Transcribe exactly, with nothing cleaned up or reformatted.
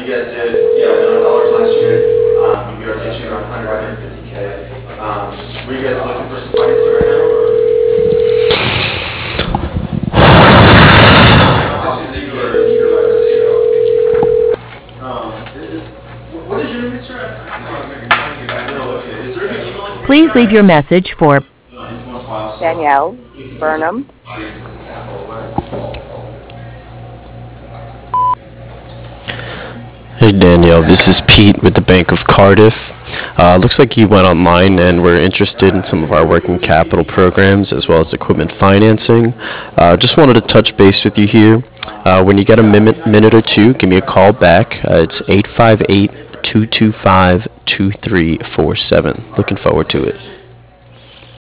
you guys did, you know, a million dollars last year. Um, you are pitching around one hundred, one hundred fifty K. Um, were you guys looking for some financing right now? Or? Please leave your message for Danielle Burnham. Hey Danielle, this is Pete with the Bank of Cardiff. Uh, looks like you went online and were interested in some of our working capital programs as well as equipment financing. Uh, just wanted to touch base with you here. Uh, when you get a minute, minute or two, give me a call back. Uh, it's eight five eight, two two five, two three four seven. Looking forward to it.